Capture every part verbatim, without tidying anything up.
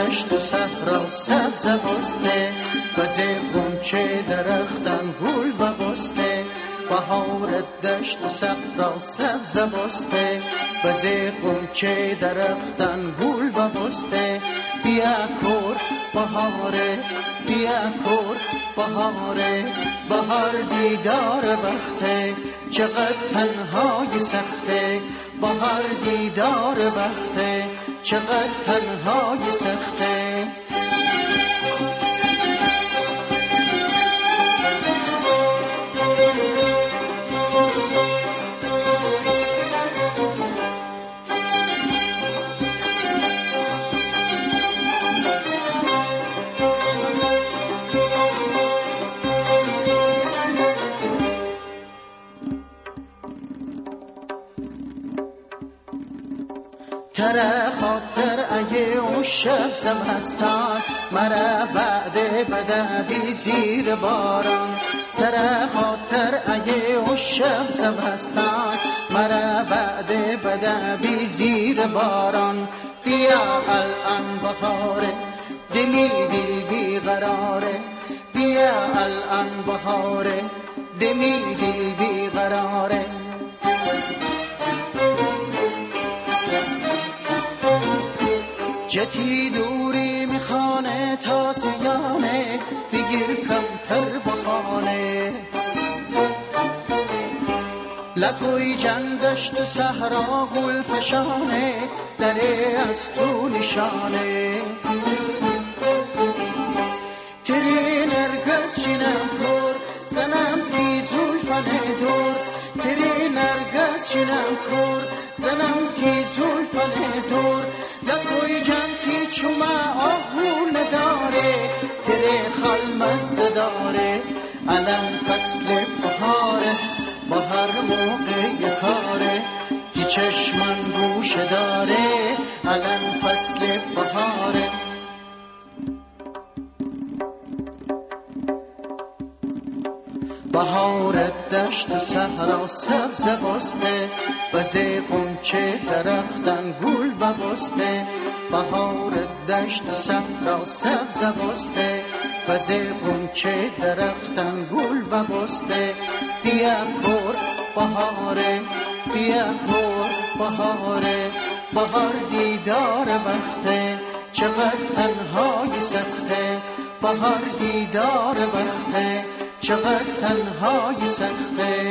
دشت و صحرا سبز بسته، وز غنچه درختان گل و بسته. بهار دشت و صحرا سبز بسته، وز غنچه درختان گل و بسته. بیا کور بهاره، بیا کور بهاره، بهار دیدار بخته، چقدر تنهای سخته. بهار دیدار بخته، چقدر تنهای سخته. ترا خاطر اگه اون شب زمستان، مرا وعده بده بی زیر باران. ترا خاطر اگه اون شب زمستان، مرا وعده بده بی زیر باران. بیا الان بهاره، دمی دل بی قراره. بیا الان بهاره، دمی دل بی قراره. جتی دوری میخانه تا سیانه، بگیر کمتر بخانه. لکوی جندشت و صحرا گل فشانه، دره از تو نشانه. تری نرگس چینم کور، زنم تی زلفن دور. تری نرگس چینم کور، زنم تی زلفن دور. لکوی جن کی چوما آهو نداره، تره خلمس داره. الان فصل بهاره، بهار موقع کاره. تی چشمن گوش داره، الان فصل بهاره. بهار دشت و صحرا سبز بسته، وز غنچه درختان گل و بسته. بهار دشت و صحرا سبز بسته، وز غنچه درختان گل و بسته. بیا کور بهاره، بیا کور بهاره، بهار دیدار بخته، چقدر تنهای سخته. بهار دیدار بخته، چقدر تنهای سخته.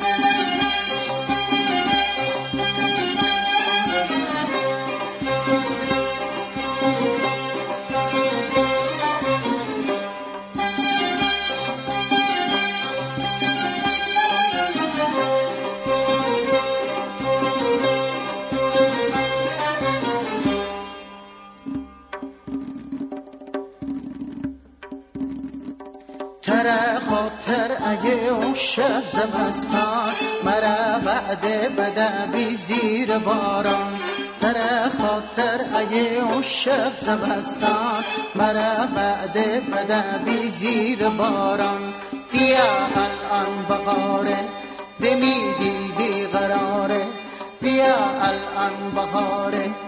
ترا خاطر اگه اون شب زمستان، مرا وعده بده بی زیر باران. ترا خاطر اگه اون شب زمستان، مرا وعده بده بی زیر باران. بیا الان بهاره، دمی دل بی قراره. بیا الان بهاره،